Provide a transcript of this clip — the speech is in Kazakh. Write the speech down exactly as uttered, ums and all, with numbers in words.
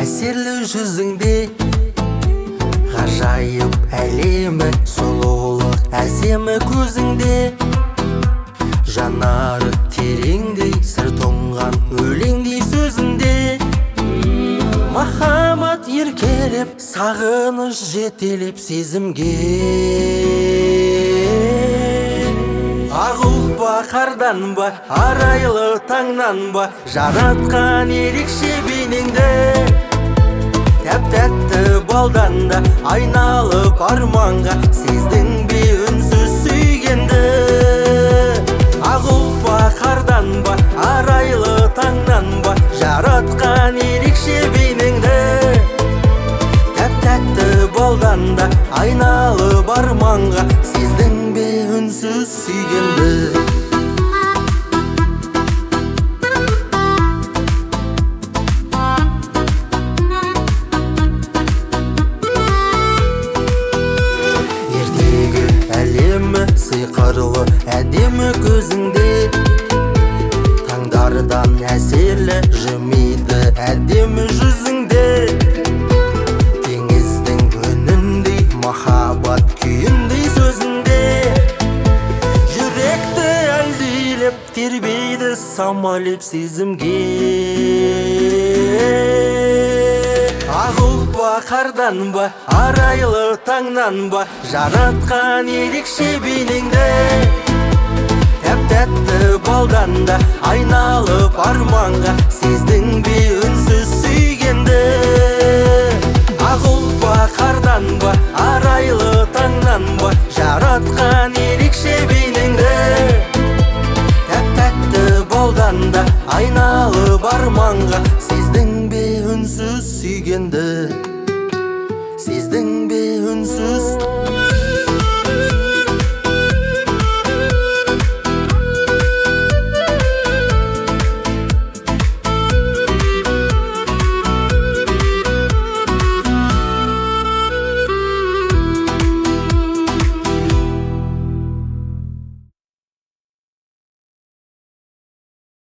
әсерлі жүзіңде, ғажайып әлемі, сұлулық әсемі көзіңде. Жанары тереңдей, сыр тоңған өлеңдей сөзінде. Махаббат еркелеп, сағыныш жетелеп сезімге. Ақ ұлпа қардан ба, арайлы таңнан ба, жаратқан ерекше бейнеңді. Тәп-тәтті балдан да айналып арманға, сездің бе үнсіз сүйгенді. Ақ ұлпа қардан ба, арайлы таңнан ба, жаратқан ерекше бейнеңді. Тәп-тәтті балдан да айналып арманға, сездің бе үнсіз сүйгенді. Ертегі әлемі сиқырлы әдемі көзіңде. Таңдардан әсерлі жымиды әдемі жүзіңде. Теңіздің үніндей, махаббат күйіндей сөзінде. Жүректі әлдилеп, тербейді самалеп сезімге. Ақ ұлпа қардан ба, арайлы таңнан ба, жаратқан ерекше бейнеңді. Тәп-тәтті балдан да айналып арманға, сездің бе үнсіз сүйгенді. Ақ ұлпа қардан ба, арайлы таңнан ба, жаратқан ерекше бейнеңді. Тәп-тәтті балдан да айналып арманға, сездің бе үнсіз сүйгенді. Сездің бе үнсіз